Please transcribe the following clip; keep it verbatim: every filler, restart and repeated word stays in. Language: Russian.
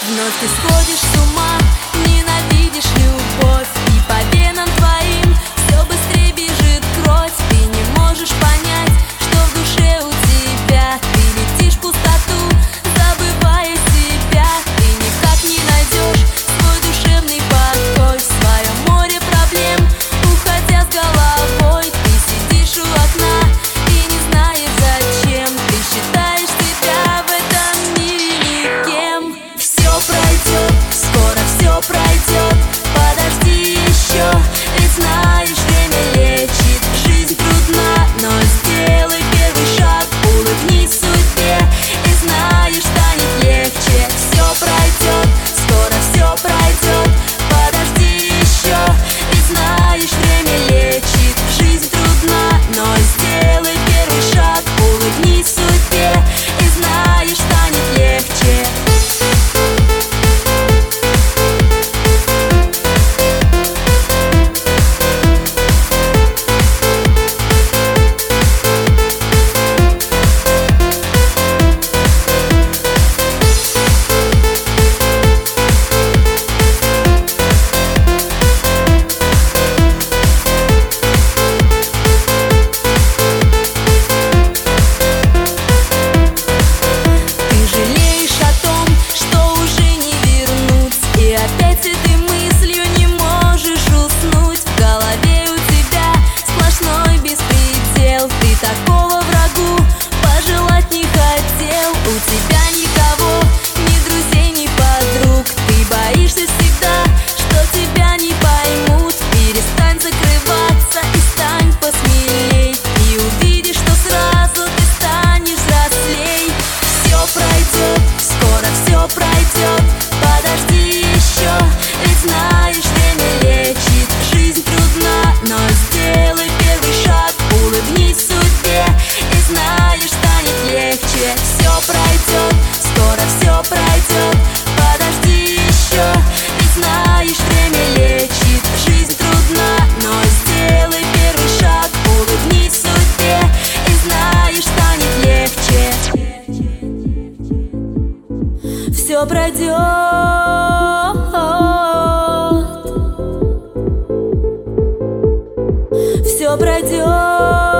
Вновь ты сходишь с ума, ненавидишь любовь, и по венам твоим все быстрее бежит кровь. Ты не можешь понять, что в душе у тебя. Ты летишь в пустоту, забывая себя. Ты никак не найдешь свой душевный покой в своем море проблем, уходя с головой. Ты сидишь у окна и не знаешь зачем. Ты считаешь себя в этом мире никем. Все пройдет, скоро все пройдет. Подожди еще, ведь знаешь, время лечит. Жизнь трудна, но сделай первый шаг. Улыбнись судьбе и знаешь, станет легче. Все пройдет, скоро все пройдет. Подожди еще, ведь знаешь, время лечит. Жизнь трудна, но сделай первый шаг. Улыбнись судьбе и знаешь, станет легче. Такого врагу пожелать не хотел. У тебя никого, ни друзей, ни подруг. Ты боишься всегда, что тебя не поймут. Перестань закрываться и стань посмелей. И увидишь, что сразу ты станешь взрослей. Все пройдет, скоро все пройдет. Подожди еще, ведь знаешь, время лечит. Жизнь трудна, но сделай первый шаг. Улыбнись судьбе и знаешь, станет легче. Все пройдет, скоро все пройдет. Подожди еще, ведь знаешь, время лечит. Жизнь трудна, но сделай первый шаг. Улыбнись судьбе и знаешь, станет легче. Все пройдет, все пройдет.